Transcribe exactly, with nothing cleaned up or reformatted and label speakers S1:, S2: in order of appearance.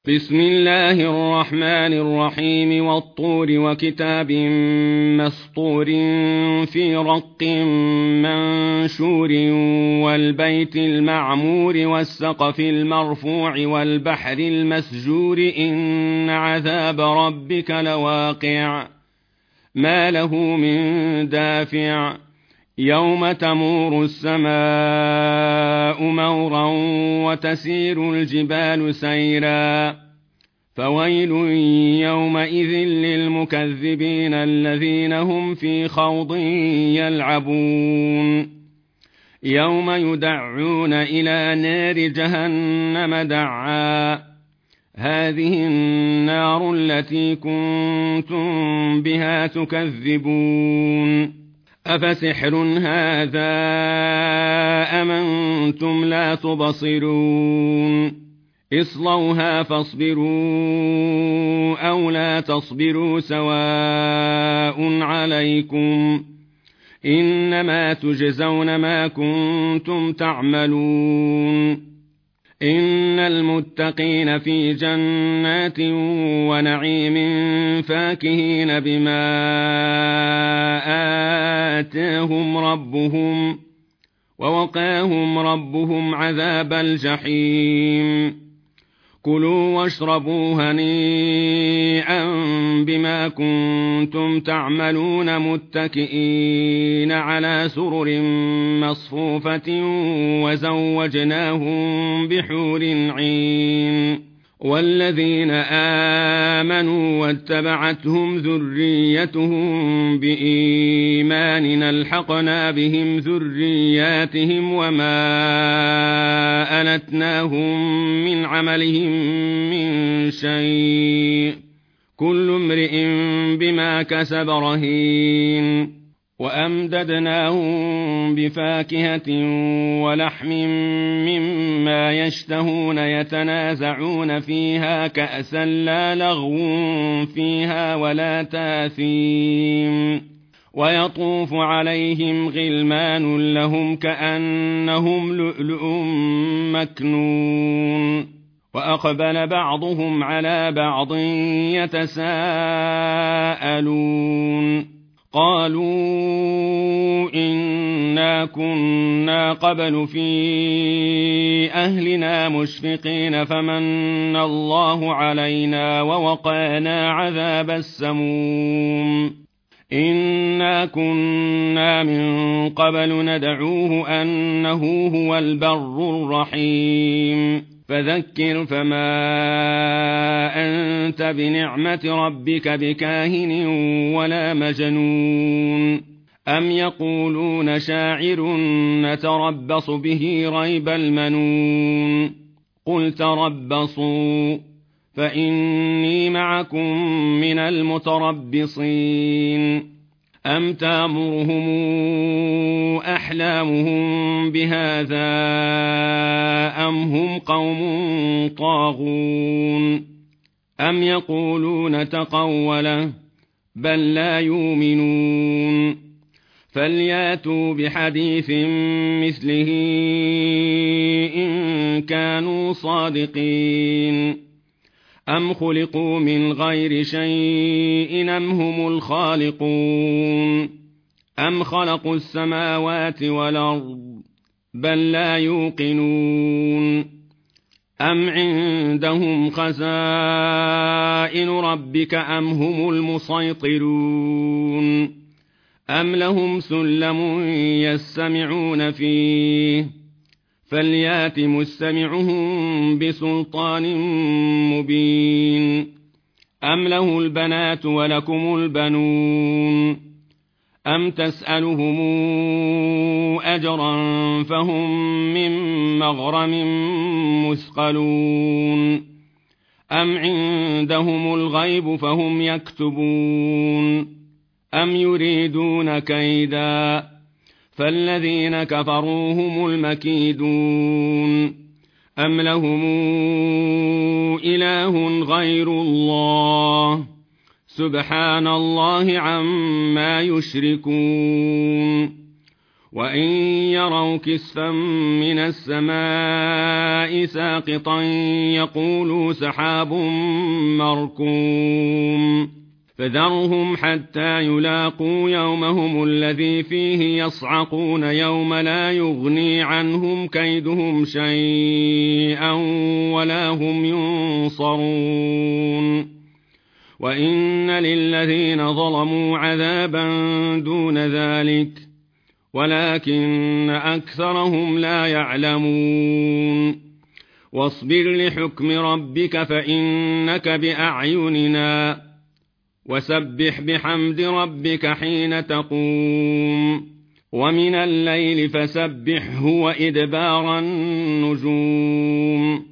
S1: بسم الله الرحمن الرحيم والطور وكتاب مسطور في رق منشور والبيت المعمور والسقف المرفوع والبحر المسجور إن عذاب ربك لواقع ما له من دافع يوم تمور السماء مورا وتسير الجبال سيرا فويل يومئذ للمكذبين الذين هم في خوض يلعبون يوم يدعون إلى نار جهنم دعا هذه النار التي كنتم بها تكذبون أفسحر هذا أم أنتم لا تبصرون اصلوها فاصبروا أو لا تصبروا سواء عليكم إنما تجزون ما كنتم تعملون إن المتقين في جنات ونعيم فاكهين بما آتاهم ربهم ووقاهم ربهم عذاب الجحيم كلوا واشربوا هنيئا بما كنتم تعملون متكئين على سرر مصفوفة وزوجناهم بحور عين والذين آمنوا واتبعتهم ذريتهم بإيمان ألحقنا بهم ذرياتهم وما ألتناهم من عملهم من شيء كل امرئ بما كسب رهين وأمددناهم بفاكهة ولحم مما يشتهون يتنازعون فيها كأسا لا لغو فيها ولا تاثيم ويطوف عليهم غلمان لهم كأنهم لؤلؤ مكنون وأقبل بعضهم على بعض يتساءلون قالوا إنا كنا قبل في أهلنا مشفقين فمن الله علينا ووقانا عذاب السموم إنا كنا من قبل ندعوه أنه هو البر الرحيم فذكر فما أنت بنعمة ربك بكاهن ولا مجنون أم يقولون شاعر نتربص به ريب المنون قل تربصوا فإني معكم من المتربصين أم تأمرهم أحلامهم بهذا أم هم قوم طاغون أم يقولون تقوله بل لا يؤمنون فلياتوا بحديث مثله إن كانوا صادقين أم خلقوا من غير شيء أم هم الخالقون أم خلقوا السماوات والأرض بل لا يوقنون أم عندهم خزائن ربك أم هم المسيطرون أم لهم سلم يستمعون فيه فليات مستمعهم بسلطان مبين أم له البنات ولكم البنون أم تسألهم أجرا فهم من مغرم مثقلون أم عندهم الغيب فهم يكتبون أم يريدون كيدا فالذين كفروا هم المكيدون أم لهم إله غير الله سبحان الله عما يشركون وإن يروا كسفا من السماء ساقطا يقولوا سحاب مركوم فذرهم حتى يلاقوا يومهم الذي فيه يصعقون يوم لا يغني عنهم كيدهم شيئا ولا هم ينصرون وإن للذين ظلموا عذابا دون ذلك ولكن أكثرهم لا يعلمون واصبر لحكم ربك فإنك بأعيننا وسبح بحمد ربك حين تقوم ومن الليل فسبحه وإدبار النجوم